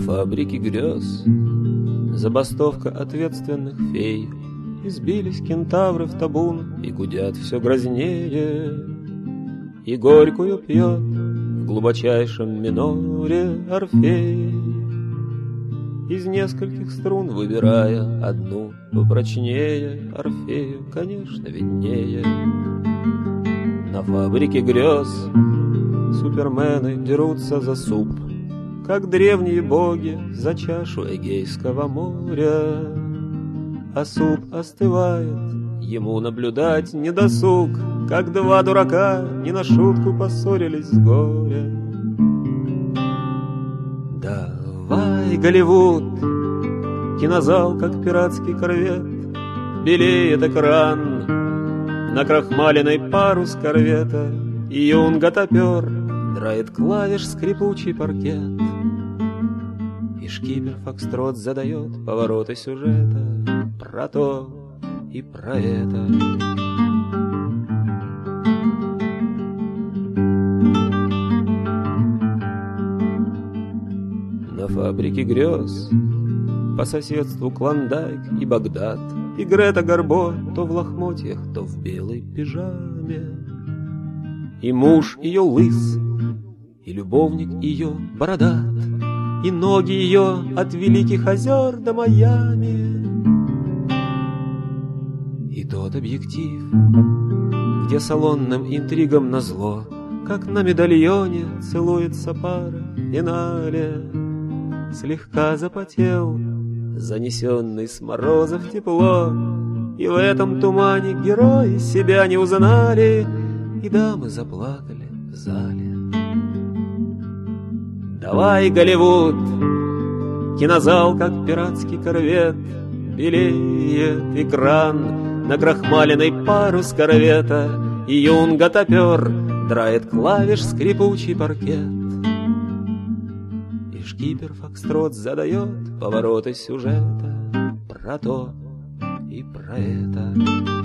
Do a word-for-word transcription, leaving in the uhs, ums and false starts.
фабрике грез забастовка ответственных фей. Избились кентавры в табун и гудят все грознее, и горькую пьет в глубочайшем миноре Орфей, из нескольких струн выбирая одну попрочнее. Орфею, конечно, виднее. На фабрике грез супермены дерутся за суп, как древние боги за чашу Эгейского моря. А суп остывает, ему наблюдать недосуг, как два дурака не на шутку поссорились с горя. Давай, Голливуд, кинозал, как пиратский корвет, белеет экран, накрахмаленный парус корвета, и юнга-топер драет клавиш скрипучий паркет, и шкипер Фокстрот задает повороты сюжета про то и про это. На фабрике грез по соседству Клондайк и Багдад, и Грета Гарбо то в лохмотьях, то в белой пижаме, и муж ее лыс, и любовник ее бородат, и ноги ее от Великих озер до Майами. И тот объектив, где салонным интригам назло, как на медальоне целуется пара в финале, слегка запотел, занесенный с морозов тепло, и в этом тумане герои себя не узнали, и дамы заплакали в зале. Давай, Голливуд, кинозал, как пиратский корвет, белеет экран, накрахмаленный парус корвета, и юнга-топер драет клавиш скрипучий паркет, и шкипер Фокстрот задает повороты сюжета про то и про это.